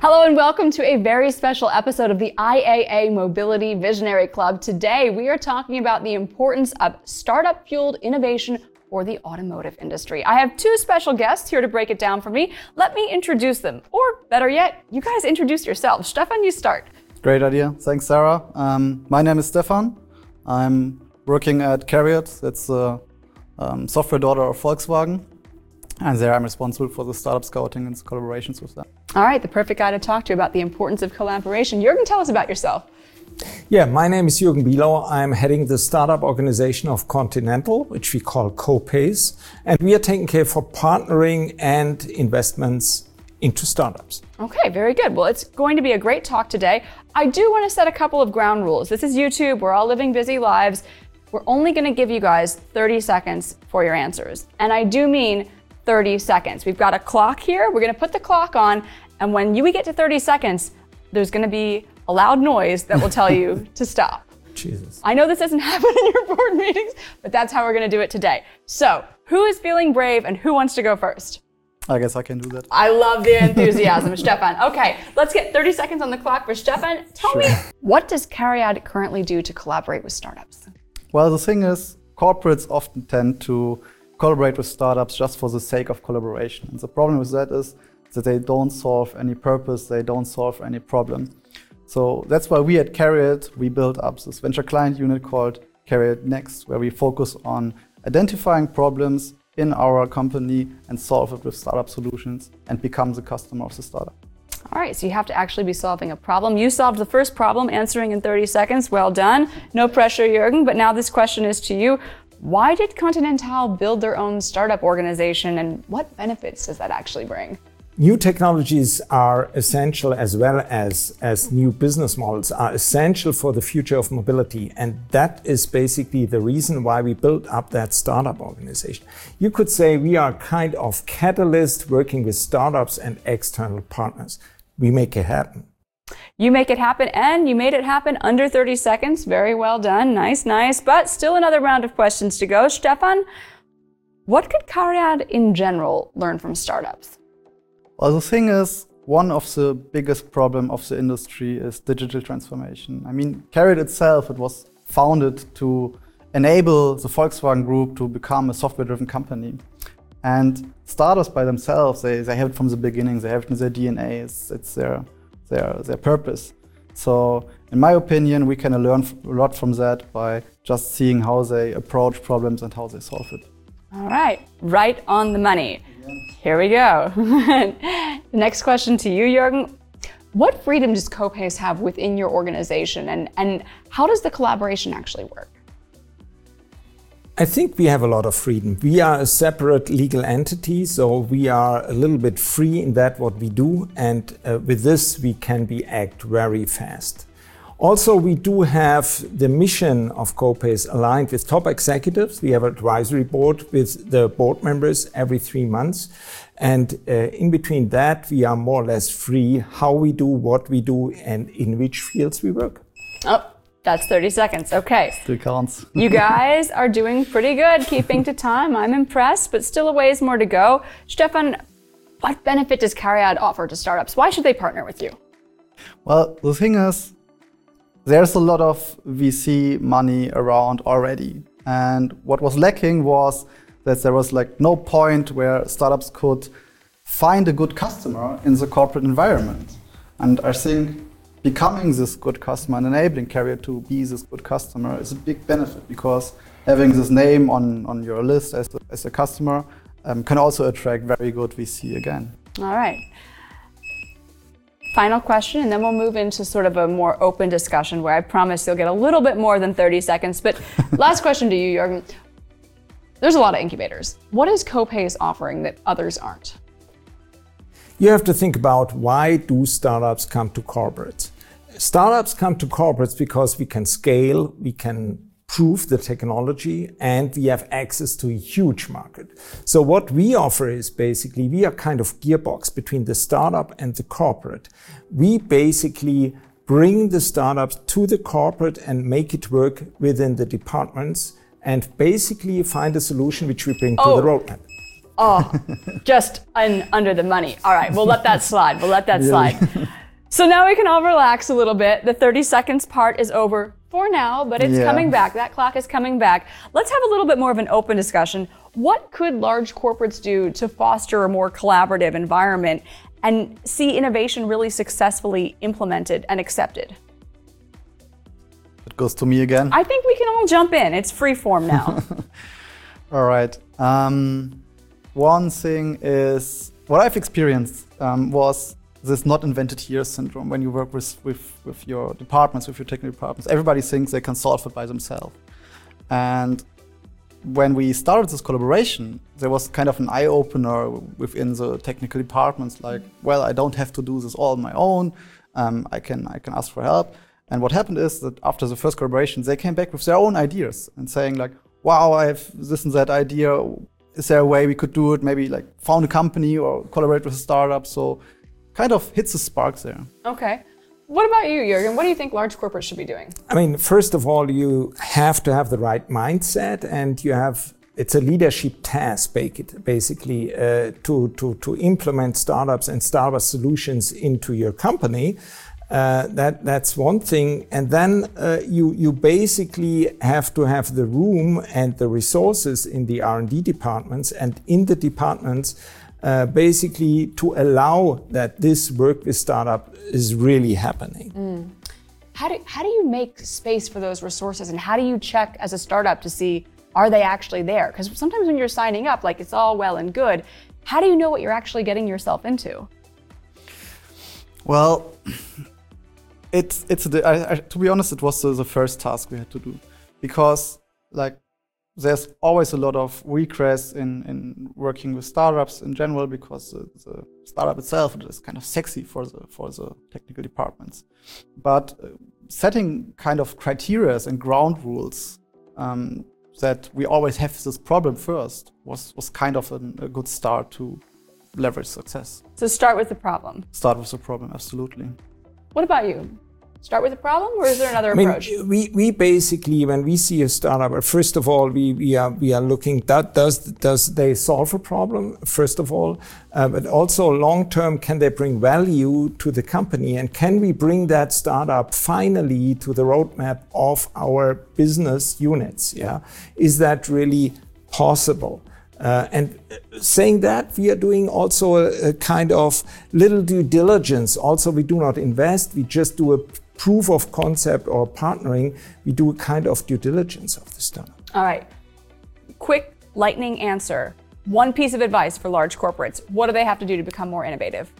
Hello and welcome to a very special episode of the IAA Mobility Visionary Club. Today we are talking about the importance of startup-fueled innovation for the automotive industry. I have two special guests here to break it down for me. Let me introduce them, or better yet, you guys introduce yourselves. Stefan, you start. Great idea. Thanks, Sarah. My name is Stefan. I'm working at CARIAD. That's a software daughter of Volkswagen. And there I'm responsible for the startup scouting and collaborations with them. All right, the perfect guy to talk to about the importance of collaboration. Jürgen, tell us about yourself. Yeah, my name is Jürgen Bielau. I'm heading the startup organization of Continental, which we call Co-Pace. And we are taking care for partnering and investments into startups. Okay, very good. Well, it's going to be a great talk today. I do want to set a couple of ground rules. This is YouTube. We're all living busy lives. We're only going to give you guys 30 seconds for your answers. And I do mean 30 seconds. We've got a clock here. We're going to put the clock on. And when we get to 30 seconds, there's going to be a loud noise that will tell you to stop. Jesus. I know this doesn't happen in your board meetings, but that's how we're going to do it today. So who is feeling brave and who wants to go first? I guess I can do that. I love the enthusiasm, Stefan. Okay, let's get 30 seconds on the clock for Stefan. Tell me, what does CARIAD currently do to collaborate with startups? Well, the thing is, corporates often tend to collaborate with startups just for the sake of collaboration. And the problem with that is that they don't solve any purpose, they don't solve any problem. So that's why we at CARIAD, we built up this venture client unit called CARIAD Next, where we focus on identifying problems in our company and solve it with startup solutions and become the customer of the startup. All right, so you have to actually be solving a problem. You solved the first problem, answering in 30 seconds. Well done. No pressure, Jürgen. But now this question is to you. Why did Continental build their own startup organization, and what benefits does that actually bring? New technologies are essential, as well as new business models are essential for the future of mobility. And that is basically the reason why we built up that startup organization. You could say we are kind of catalyst working with startups and external partners. We make it happen. You make it happen, and you made it happen under 30 seconds. Very well done. Nice, nice. But still another round of questions to go. Stefan, what could CARIAD in general learn from startups? Well, the thing is, one of the biggest problems of the industry is digital transformation. I mean, CARIAD itself, it was founded to enable the Volkswagen Group to become a software-driven company. And startups by themselves, they have it from the beginning, they have it in their DNA, it's their purpose. So in my opinion, we can learn a lot from that by just seeing how they approach problems and how they solve it. All right, right on the money. Here we go. The next question to you, Jürgen. What freedom does Co-Pace have within your organization, and how does the collaboration actually work? I think we have a lot of freedom. We are a separate legal entity, so we are a little bit free in that what we do, and with this we can act very fast. Also, we do have the mission of Co-Pace aligned with top executives. We have an advisory board with the board members every 3 months. And in between that, we are more or less free how we do, what we do, and in which fields we work. Oh, that's 30 seconds. Okay. Still counts. You guys are doing pretty good, keeping to time. I'm impressed, but still a ways more to go. Stefan, what benefit does CARIAD offer to startups? Why should they partner with you? Well, the thing is, there's a lot of VC money around already. And what was lacking was that there was no point where startups could find a good customer in the corporate environment. And I think becoming this good customer and enabling CARIAD to be this good customer is a big benefit, because having this name on your list as a customer can also attract very good VC again. All right. Final question, and then we'll move into sort of a more open discussion where I promise you'll get a little bit more than 30 seconds. But last question to you, Jürgen. There's a lot of incubators. What is Co-Pace offering that others aren't? You have to think about, why do startups come to corporates? Startups come to corporates because we can scale, we can prove the technology, and we have access to a huge market. So what we offer is basically, we are kind of gearbox between the startup and the corporate. We basically bring the startups to the corporate and make it work within the departments, and basically find a solution which we bring to the roadmap. Oh, just under the money. All right, we'll let that slide. We'll let that Really? slide. So now we can all relax a little bit. The 30 seconds part is over for now, but it's coming back. That clock is coming back. Let's have a little bit more of an open discussion. What could large corporates do to foster a more collaborative environment and see innovation really successfully implemented and accepted? It goes to me again. I think we can all jump in. It's free form now. All right. One thing is, what I've experienced was this not invented here syndrome. When you work with your departments, with your technical departments, everybody thinks they can solve it by themselves. And when we started this collaboration, there was kind of an eye-opener within the technical departments, like, well, I don't have to do this all on my own. I can ask for help. And what happened is that after the first collaboration, they came back with their own ideas and saying like, wow, I have this and that idea. Is there a way we could do it? Maybe like found a company or collaborate with a startup. So kind of hits the sparks there. Okay. What about you, Jürgen? What do you think large corporates should be doing? I mean, first of all, you have to have the right mindset, and it's a leadership task, basically, to implement startups and startup solutions into your company. That's one thing. And then you basically have to have the room and the resources in the R&D departments and in the departments basically to allow that this work with startup is really happening. How do you make space for those resources, and how do you check as a startup to see, are they actually there? Because sometimes when you're signing up, like it's all well and good, how do you know what you're actually getting yourself into? Well, to be honest, it was the first task we had to do, because like there's always a lot of regress in working with startups in general, because the startup itself is kind of sexy for the technical departments. But setting kind of criteria and ground rules that we always have this problem first was kind of a good start to leverage success. So start with the problem. Start with the problem, absolutely. What about you? Start with the problem, or is there another approach? We basically, when we see a startup, first of all, we are looking does they solve a problem, first of all, but also long term, can they bring value to the company, and can we bring that startup finally to the roadmap of our business units? Yeah, is that really possible? And saying that, we are doing also a kind of little due diligence. Also, we do not invest, we just do a proof of concept or partnering. We do a kind of due diligence of the startup. All right. Quick, lightning answer. One piece of advice for large corporates. What do they have to do to become more innovative?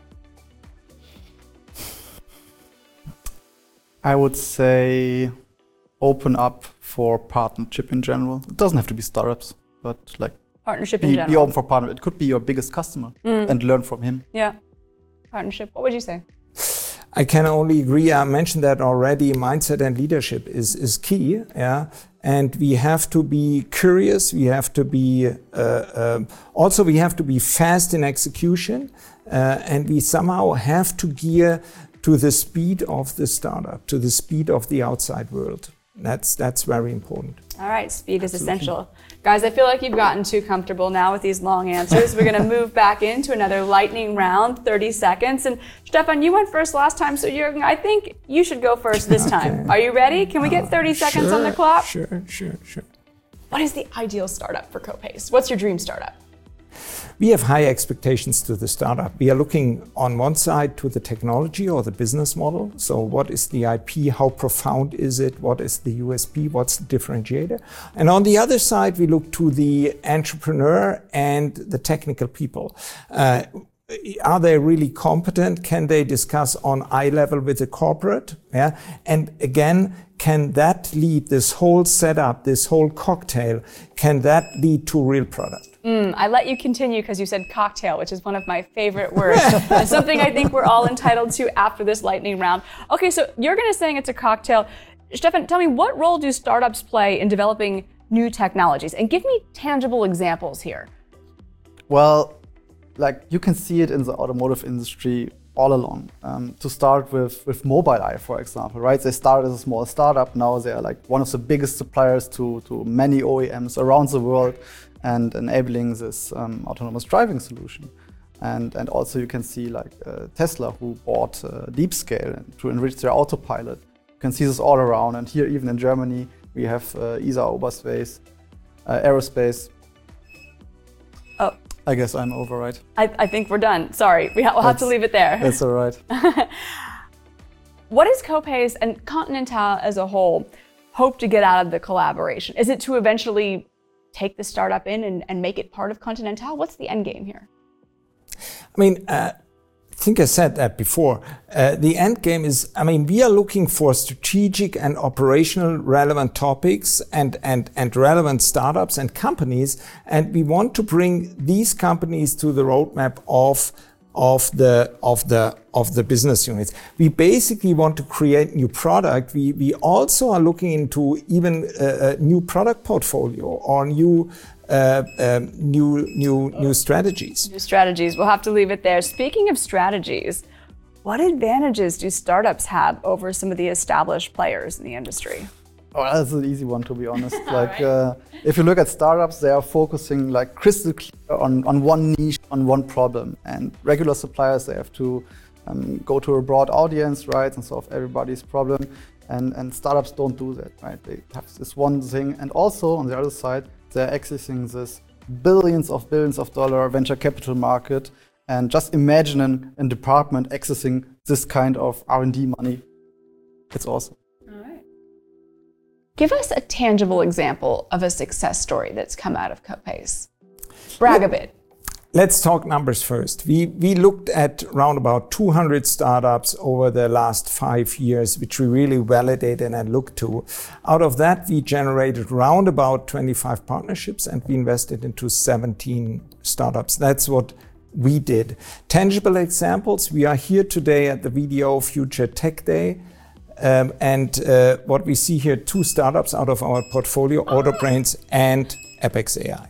I would say open up for partnership in general. It doesn't have to be startups, but like partnership in general. Be open for partner. It could be your biggest customer and learn from him. Yeah. Partnership. What would you say? I can only agree. I mentioned that already. Mindset and leadership is key. Yeah. And we have to be curious. We have to be also we have to be fast in execution, and we somehow have to gear to the speed of the startup, to the speed of the outside world. That's very important. All right, speed is essential. Guys, I feel like you've gotten too comfortable now with these long answers. We're going to move back into another lightning round, 30 seconds. And Stefan, you went first last time, so Jürgen, I think you should go first this time. Are you ready? Can we get 30 seconds on the clock? Sure. What is the ideal startup for Copace? What's your dream startup? We have high expectations to the startup. We are looking on one side to the technology or the business model. So what is the IP? How profound is it? What is the USP? What's the differentiator? And on the other side, we look to the entrepreneur and the technical people. Are they really competent? Can they discuss on eye level with the corporate? Yeah. And again, can that lead this whole setup, this whole cocktail, can that lead to real product? I let you continue because you said cocktail, which is one of my favorite words. It's something I think we're all entitled to after this lightning round. Okay, so Jürgen is saying it's a cocktail. Stefan, tell me, what role do startups play in developing new technologies? And give me tangible examples here. Well, like you can see it in the automotive industry all along. To start with Mobileye, for example, right? They started as a small startup. Now they are like one of the biggest suppliers to many OEMs around the world. and enabling this autonomous driving solution. And also you can see like Tesla, who bought DeepScale to enrich their autopilot. You can see this all around, and here even in Germany we have ESA Oberspace, Aerospace. Oh, I guess I'm over, right? I think we're done. Sorry, we'll have to leave it there. That's all right. What does Copace and Continental as a whole hope to get out of the collaboration? Is it to eventually take the startup in and make it part of Continental? What's the end game here? I mean, I think I said that before. The end game is, I mean, we are looking for strategic and operational relevant topics and relevant startups and companies, and we want to bring these companies to the roadmap of the business units. We basically want to create new product. We also are looking into even a new product portfolio or new strategies. New strategies. We'll have to leave it there. Speaking of strategies, what advantages do startups have over some of the established players in the industry? Oh, that's an easy one, to be honest. If you look at startups, they are focusing like crystal clear on one niche, on one problem. And regular suppliers, they have to go to a broad audience, right, and solve everybody's problem. And startups don't do that, right? They have this one thing. And also, on the other side, they're accessing this billions of dollar venture capital market. And just imagine a department accessing this kind of R&D money. It's awesome. Give us a tangible example of a success story that's come out of Copace. Brag a bit. Let's talk numbers first. We looked at around about 200 startups over the last 5 years, which we really validated and looked to. Out of that, we generated around about 25 partnerships, and we invested into 17 startups. That's what we did. Tangible examples, we are here today at the VDO Future Tech Day. What we see here, 2 startups out of our portfolio, Autobrains and Apex AI.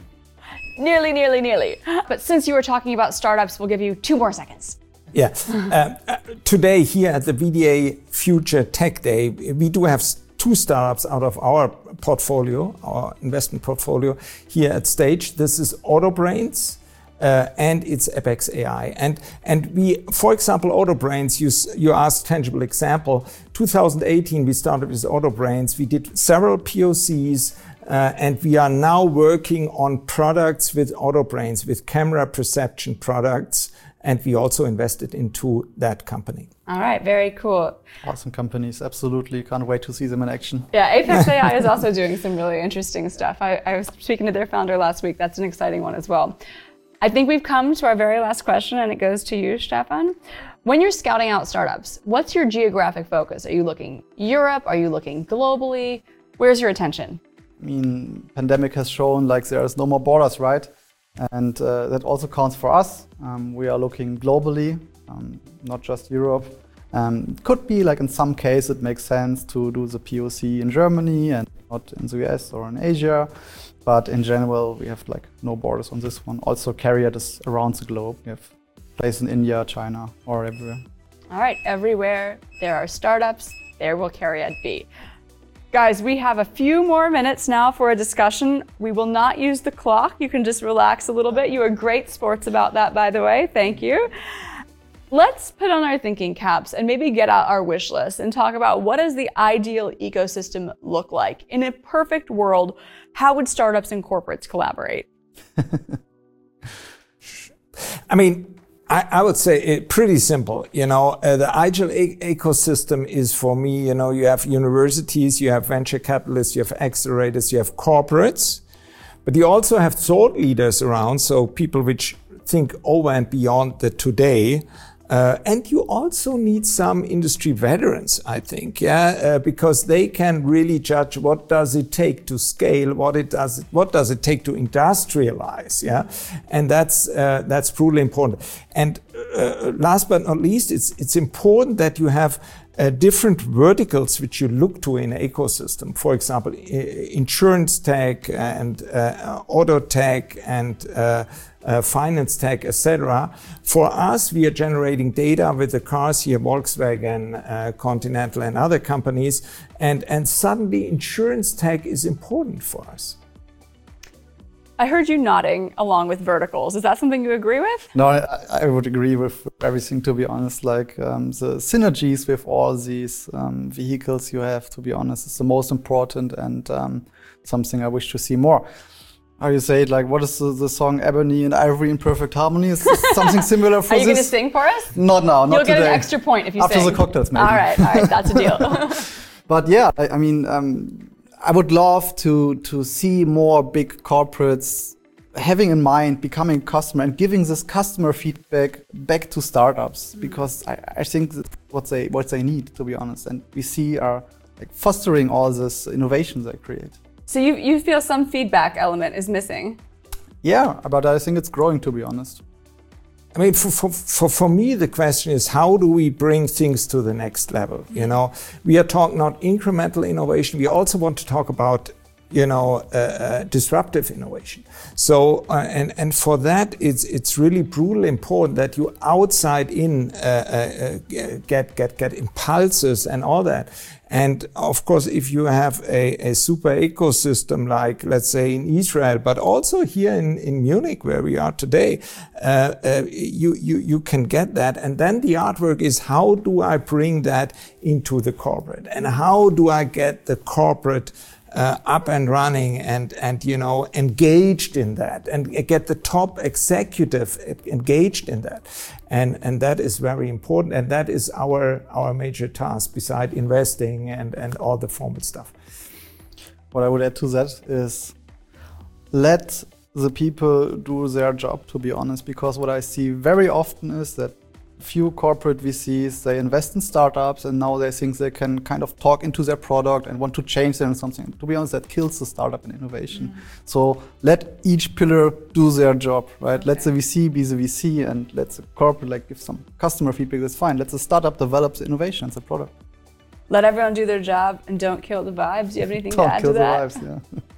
Nearly. But since you were talking about startups, we'll give you 2 more seconds. Yeah. Today here at the VDA Future Tech Day, we do have 2 startups out of our portfolio, our investment portfolio here at stage. This is Autobrains. And it's Apex AI. And we, for example, Autobrains, you asked tangible example. 2018, we started with Autobrains. We did several POCs, and we are now working on products with Autobrains, with camera perception products. And we also invested into that company. All right, very cool. Awesome companies, absolutely. Can't wait to see them in action. Yeah, Apex AI is also doing some really interesting stuff. I was speaking to their founder last week. That's an exciting one as well. I think we've come to our very last question, and it goes to you, Stefan. When you're scouting out startups, what's your geographic focus? Are you looking Europe? Are you looking globally? Where's your attention? I mean, pandemic has shown like there is no more borders, right? And that also counts for us. We are looking globally, not just Europe. Could be like in some case it makes sense to do the POC in Germany and not in the US or in Asia. But in general, we have like no borders on this one. Also, CARIAD is around the globe. We have places in India, China, or everywhere. All right, everywhere there are startups, there will CARIAD be. Guys, we have a few more minutes now for a discussion. We will not use the clock. You can just relax a little bit. You are great sports about that, by the way. Thank you. Let's put on our thinking caps and maybe get out our wish list and talk about what does the ideal ecosystem look like? In a perfect world, how would startups and corporates collaborate? I mean, I would say pretty simple. The ideal ecosystem is for me, you have universities, you have venture capitalists, you have accelerators, you have corporates, but you also have thought leaders around, so people which think over and beyond the today. And you also need some industry veterans, I think, because they can really judge what does it take to scale, what does it take to industrialize, and that's truly important. And last but not least, it's important that you have different verticals which you look to in an ecosystem. For example, insurance tech and auto tech and finance tech, etc. For us, we are generating data with the cars here, Volkswagen, Continental, and other companies, and suddenly insurance tech is important for us. I heard you nodding along with verticals. Is that something you agree with? No, I would agree with everything, to be honest. Like the synergies with all these vehicles you have, to be honest, is the most important and something I wish to see more. How you say it, like, what is the song Ebony and Ivory in Perfect Harmony? Is something similar for this? Are you going to sing for us? Not now, not today. You'll get an extra point if you After sing. the cocktails, maybe. All right, that's a deal. But yeah, I mean, I would love to see more big corporates having in mind becoming a customer and giving this customer feedback back to startups, because I think that's what they need, to be honest. And we see are like fostering all this innovations they create. So you feel some feedback element is missing? Yeah, but I think it's growing, to be honest. I mean, for me, the question is, how do we bring things to the next level? You know, we are talking not incremental innovation. We also want to talk about, you know, disruptive innovation. So, and for that, it's really brutally important that you outside in get impulses and all that. And of course, if you have a super ecosystem like, let's say, in Israel, but also here in Munich, where we are today, you can get that. And then the artwork is, how do I bring that into the corporate? And how do I get the corporate up and running and you know, engaged in that, and get the top executive engaged in that, and that is very important, and that is our major task beside investing and all the formal stuff. What I would add to that is, let the people do their job, to be honest, because what I see very often is that few corporate VCs, they invest in startups and now they think they can kind of talk into their product and want to change them or something. To be honest, that kills the startup and innovation. So let each pillar do their job, right? Let the VC be the VC and let the corporate like give some customer feedback, that's fine. Let the startup develop the innovation as a product. Let everyone do their job and don't kill the vibes. Do you have anything to add to that? Don't kill the vibes, yeah.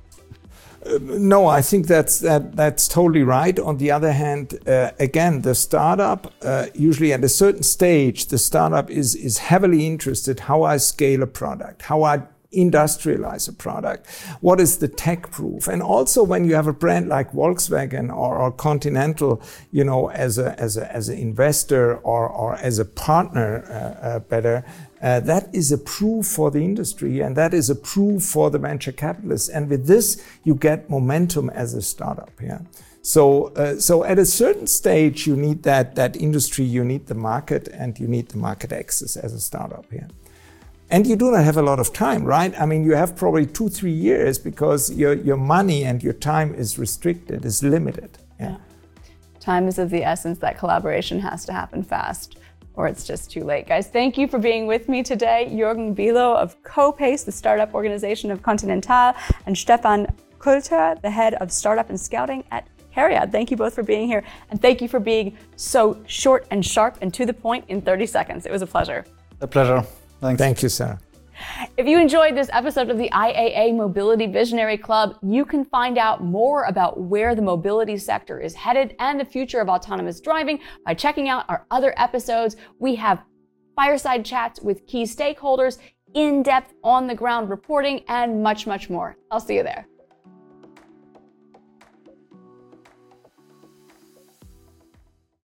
No, I think that's totally right. On the other hand, again, the startup, usually at a certain stage, the startup is heavily interested how I scale a product, how I industrialize a product, what is the tech proof. And also when you have a brand like Volkswagen or Continental, you know, as an investor or as a partner, that is a proof for the industry, and that is a proof for the venture capitalists. And with this, you get momentum as a startup. Yeah. So at a certain stage, you need that industry, you need the market, and you need the market access as a startup. Yeah. And you do not have a lot of time, right? I mean, you have probably 2-3 years because your money and your time is restricted, is limited. Yeah. Time is of the essence. That collaboration has to happen fast, or it's just too late. Guys, thank you for being with me today. Jürgen Bilo of CoPace, the startup organization of Continental, and Stefan Kulter, the head of startup and scouting at Cariad. Thank you both for being here, and thank you for being so short and sharp and to the point in 30 seconds. It was a pleasure. A pleasure. Thanks. Thank you, Sarah. If you enjoyed this episode of the IAA Mobility Visionary Club, you can find out more about where the mobility sector is headed and the future of autonomous driving by checking out our other episodes. We have fireside chats with key stakeholders, in-depth, on-the-ground reporting, and much, much more. I'll see you there.